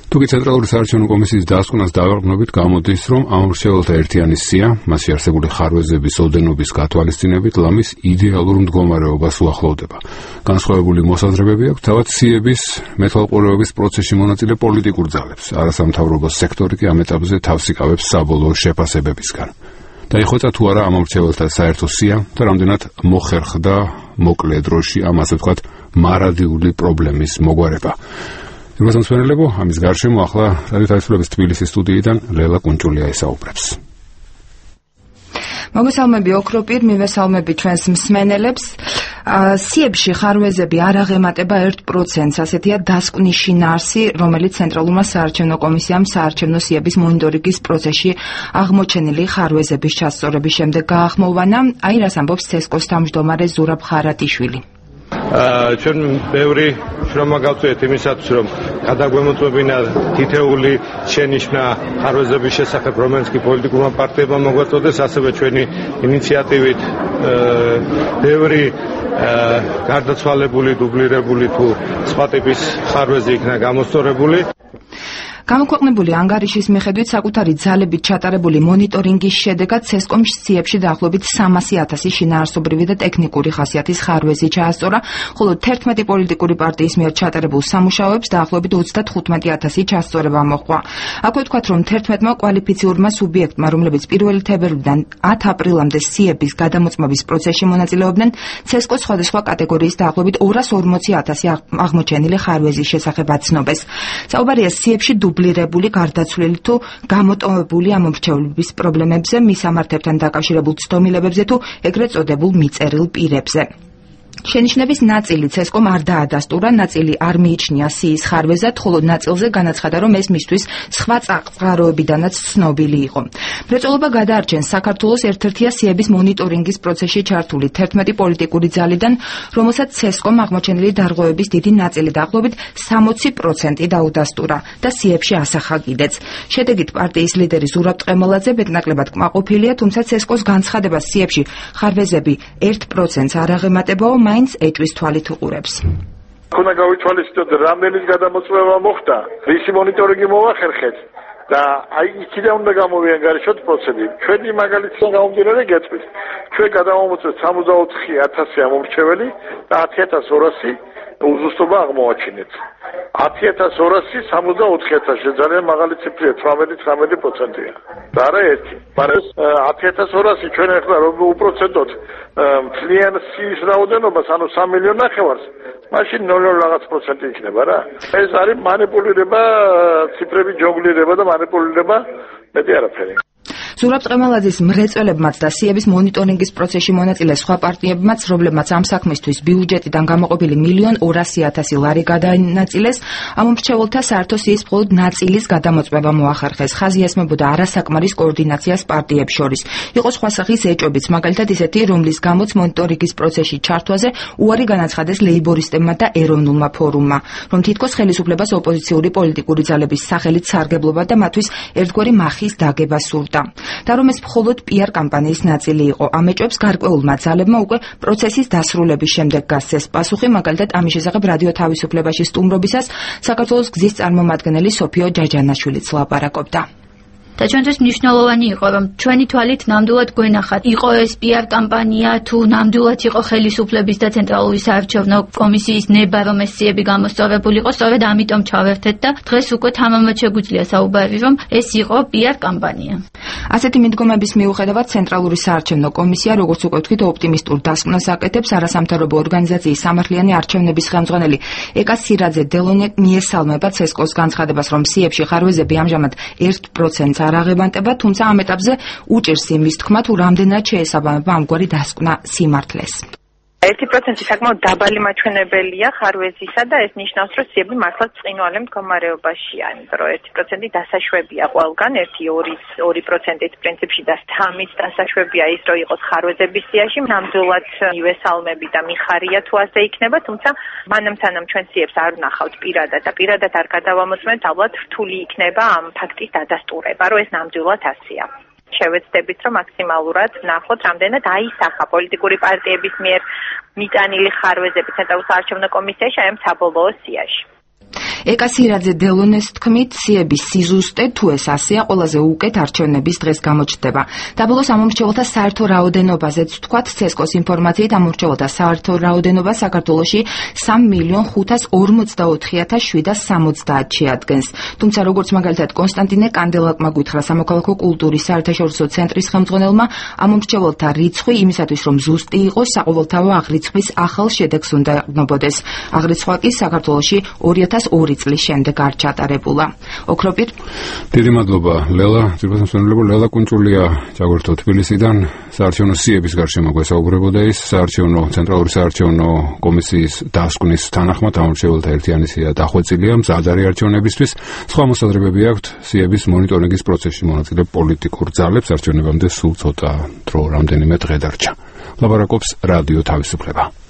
თუკი ცენტრალური საარჩევნო კომისიის დასკვნას დავაყრდნობით, გამოდის, რომ ამ მრჩეველთა ერთიანი სია, მასში არსებული ხარვეზების ოდენობის გათვალისწინებით ლამის იდეალურ მდგომარეობას უახლოვდება. განსხვავებული მოსაზრებები აქვს თავად სიების მეთვალყურეობის პროცესში მონაწილე პოლიტიკურ ძალებს. არასამთავრობო სექტორი კი ამ ეტაპზე თავს იკავებს საბოლოო შეფასებებისგან. დაიხვეწა თუ არა ამ მრჩეველთა საერთო სია და რამდენად მოხერხდა მოკლე დროში ამ ასე ვთქვათ მარადიული პრობლემის მოგვარება. მოსამსვენელებო, ამის გარშემო ახლა რადიო თავისუფლების თბილისის სტუდიიდან ლელა კუნჭულია ისაუბრებს. მოგესალმები ოქროპირ, მივესალმები ჩვენს მსმენელებს. სიებში ხარვეზები არ აღემატება 1%-ს, ასეთია დასკვნის შინაარსი, რომელიც ცენტრალურმა საარჩევნო კომისიამ საარჩევნო სიების მონიტორინგის პროცესში აღმოჩენილი ხარვეზების ჩასწორების შემდეგ გაახმოვანა. აი რას ამბობს ცესკოს თავმჯდომარე ზურაბ ხარატიშვილი. ჩვენ ბევრი შრომა გავწვიეთ იმისათვის, რომ გადაგვემოწმებინა თითეული შენიშვნა ხარვეზების შესახებ, რომელიც კი პოლიტიკურმა პარტიებმა მოგვაწოდეს, ასევე ჩვენი ინიციატივით ბევრი გარდაცვალებული, დუბლირებული თუ სხვა ტიპის ხარვეზი იქნა გამოსწორებული. გამოქვეყნებული ანგარიშის მიხედვით საკუთარი ძალებით ჩატარებული მონიტორინგის შედეგად ცესკომ სიებში დაახლოებით 300,000 შინაარსობრივი და ტექნიკური ხასიათის ხარვეზი ჩაასწორა, ხოლო 11 პოლიტიკური პარტიის მიერ ჩატარებულ სამუშაოებს დაახლოებით 35,000 ჩასწორება მოჰყვა. აქვე ვთქვათ, რომ 11-მა კვალიფიციურმა სუბიექტმა, რომლებიც 1 თებერვლიდან 10 აპრილამდე სიების გადამოწმების პროცესში მონაწილეობდნენ, ცესკოს სხვადასხვა კატეგორიის დაახლოებით 240,000 აღმოჩენილი ხარვეზის შესახებ აცნობეს. საუბარია სიებში დუბლირებული, გარდაცვლილი თუ გამოტოვებული ამ მრჩევლების პრობლემებზე, მის სამართლებთან დაკავშირებულ ცდომილებებზე თუ ეგრეთ წოდებულ მიწერილ პირებზე. შენიშვნების ნაწილი ცესკომ არ დაადასტურა, ნაწილი არ მიიჩნია სიის ხარვეზად, ხოლო ნაწილზე განაცხადა, რომ ეს მისთვის სხვა წყაროებიდანაც ცნობილი იყო. მრეწველობა გადაარჩენს საქართველოს ერთ-ერთია სიების მონიტორინგის პროცესში ჩართული 11 პოლიტიკური ძალიდან, რომელსაც ცესკომ აღმოჩენილი დარღვევების დიდი ნაწილი დაახლოებით 60% დაუდასტურა და სიებში ასახა კიდეც. შედეგით პარტიის ლიდერი ზურაბ ტყემალაძე მეტნაკლებად კმაყოფილია, თუმცა ცესკოს განცხადება სიებში ხარვეზები 1%-ს არ აღემატებაო, მაინც ეჭვის თვალით უყურებს. უნდა გავითვალისწინოთ, რამდენის გადამოწმება მოხდა, რისი მონიტორინგი მოახერხეთ და აი იქიდან უნდა გამოვიანგარიშოთ პროცესი. ჩვენი მაგალითიდან გამომდინარე გეტყვით. ჩვენ გადავამოწმეთ 64,000 ამომრჩეველი და 10,200 უზუსტობა აღმოვაჩინეთ. 10,200 64,000 ძალიან მაღალი ციფრია, 18%-ია. და არა ერთი. მაგრამ 10,200 ჩვენ ახლა რომ უპროცენტოთ მთლიან სიის რაოდენობას, ანუ 3,5 მილიონს, მაშინ 0 რაღაც პროცენტი იქნება რა. ეს არის მანიპულირება, ციფრების ჯონგლირება და მანიპულირება, მეტი არაფერი. ზურაბ ტყემალაძის მრეწველებმაც და სიების მონიტორინგის პროცესში მონაწილე სხვა პარტიებმაც, რომლებმაც ამ საქმისთვის ბიუჯეტიდან გამოყოფილი 1,200,000 ლარი გადაინაწილეს, ამ მრჩეველთა საერთო სიის მხოლოდ ნაწილის გადამოწმება მოახერხეს. ხაზი ესმებოდა არასაკმარის კოორდინაციას პარტიებს შორის. იყო სხვა სახის ეჭვებიც, მაგალითად ისეთი, რომლის გამოც მონიტორინგის პროცესში ჩართვაზე უარი განაცხადეს ლეიბორისტებმა და ეროვნულმა ფორუმმა, რომ თითქოს ხელისუფლებას ოპოზიციური პოლიტიკური ძალების სახელით სარგებლობა და მათთვის ერთგვარი მახის დაგება სურდა. და რომ ეს მხოლოდ PR კამპანიის ნაწილი იყო. ამ ეჭვებს გარკვეულმა ძალებმა უკვე პროცესის დასრულების შემდეგ გასცეს პასუხი, მაგალითად ამის შესახებ რადიო თავისუფლებაში სტუმრობისას საქართველოს გზის წარმომადგენელი სოფიო ჯაჯანაშვილიც ლაპარაკობდა. და ჩვენთვის მნიშვნელოვანი იყო, რომ ჩვენი თვალით ნამდვილად გვენახათ, იყო ეს PR კამპანია თუ ნამდვილად იყო ხელისუფლების და ცენტრალური საარჩევნო კომისიის ნება, რომ ეს სიები გამოსწორებული იყო, სწორედ ამიტომ ჩავერთეთ და დღეს უკვე თამამად შეგვიძლია საუბარი, რომ ეს იყო PR კამპანია. ასეთი მიდგომების მიუხედავად ცენტრალური საარჩევნო კომისია, როგორც უკვე ვთქვით, ოპტიმისტურ დასკვნას აკეთებს. არასამთავრობო ორგანიზაციის სამართლიანი არჩევნების ხელმძღვანელი ეკა სირაძე დელონე მიესალმება ცესკოს განცხადებას, რომ სიებში ხარვეზები ამჟამად 1%-ს არ აღემატება, თუმცა ამ ეტაპზე უჭირს იმის თქმა, თუ რამდენად შეესაბამება ამგვარი დასკვნა სიმართლეს. 1% საკმაოდ დაბალი მაჩვენებელია ხარვეზისა და ეს ნიშნავს, რომ სიები მართლაც წყინვალე მდგომარეობაშია, იმიტომ რომ 1% დასაშვებია ყველგან, 1-2%-ით პრინციპში და 3-ით დასაშვებია ის, რომ იყოს ხარვეზების სიაში. ნამდვილად მივესალმები და მიხარია თუ ასე იქნება, თუმცა მანამ-სანამ ჩვენ სიებს არ ვნახავთ პირადად და პირადად არ გადავამოწმებთ, ალბათ რთული იქნება ამ ფაქტის დადასტურება, რომ ეს ნამდვილად ასეა. შევეცდებით, რომ მაქსიმალურად ვნახოთ, რამდენად აისახა პოლიტიკური პარტიების მიერ მიტანილი ხარვეზები ცენტრალურ საარჩევნო კომისიაში აი ამ საბოლოო სიაში. ეკა სირაძე დელონეს თქმით, სიების სიზუსტე თუ ეს ასეა, ყველაზე უკეთ არჩევნების დღეს გამოჩნდება. დაბოლოს ამომრჩეველთა საერთო რაოდენობაზეც ვთქვათ, CSKO-ს ინფორმაციით ამომრჩეველთა საერთო რაოდენობა საქართველოში 3,544,760 შეადგენს. თუმცა როგორც მაგალითად კონსტანტინე კანდელაკმა გითხრა სამოქალაქო კულტურის საერთაშორისო ცენტრის ხელმძღვანელმა, ამომრჩეველთა რიცხვი იმისათვის რომ ზუსტი იყოს, საყოველთაო აღრიცხვის ახალ შედეგს უნდა ეყრდნობოდეს. აღრიცხვა კი საქართველოში 2002 წლის შემდეგ არ ჩატარებულა. ოქროპირ. დიდი მადლობა ლელა, ძირფასმსვენებლებო ლელა კუნჭულია ჩაგვერთო თბილისიდან. საარჩევნო სიების გარშემო გვესაუბრებოდა ის საარჩევნო ცენტრალური საარჩევნო კომისიის დასკვნის თანახმად ამომრჩეველთა ერთიანი სია დახვეწილია მზად არის არჩევნებისთვის. სხვა მოსაზრებები აქვთ სიების მონიტორინგის პროცესში მონაწილე პოლიტიკურ ძალებს არჩევნებამდე სულ ცოტა დრო რამდენიმე დღე დარჩა. ლაპარაკობს რადიო თავისუფლება.